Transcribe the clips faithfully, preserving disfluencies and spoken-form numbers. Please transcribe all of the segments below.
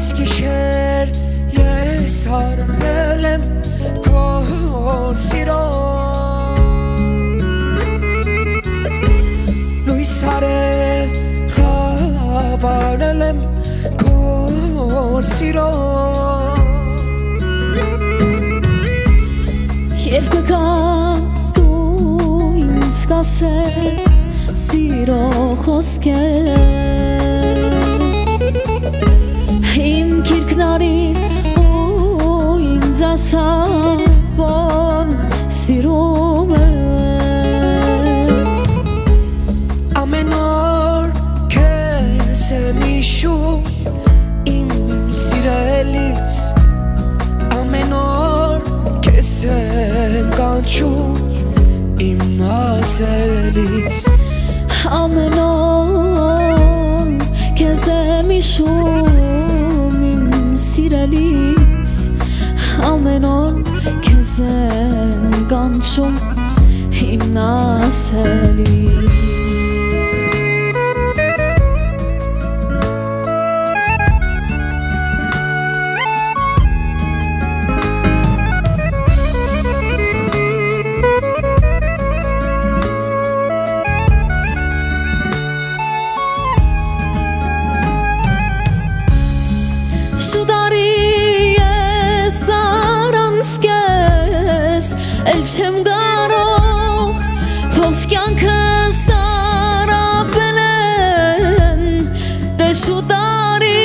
Eskişehir yesar elem kosiro Luisare khavar elem kosiro Երկկաց դու ինձ կասես սիրո խոսքեր Իմ կիրքնարին ու ինձ ասա որ սիրում ես Ամեն օր քեզ եմ հիշում իմ սիրելիս Ամեն օր քեզ եմ կանչում իմ ասելիս Ամեն օր քեզ եմ հիշում իմ սիրելիս Ամեն օր քեզ եմ կանչում իմ ասելիս Էլ չեմ կարող ողջ կյանքս տարապելեմ դե շուտ արի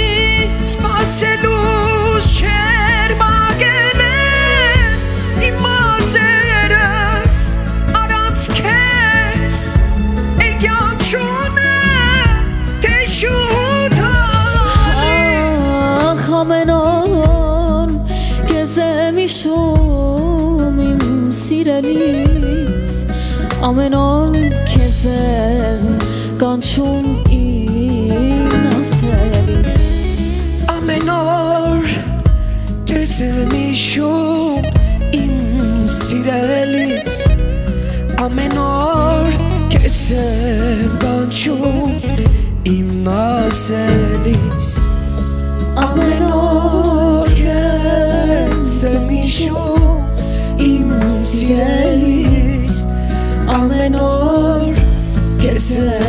Սպասելուս չեր մագելեմ իմ մազերս առանց քեզ էլ կյանք չունեմ դե շուտ արի Ախ ամեն օր քեզ եմ հիշում իմ սիրելիս Ամեն օր քեզ եմ կանչում իմ ասելիս Ամեն օր քեզ եմ հիշում իմ սիրելիս Ամեն օր քեզ եմ կանչում իմ ասելիս Ամեն օր քեզ եմ հիշում իմ սիրելիս Ամեն օր քեզ եմ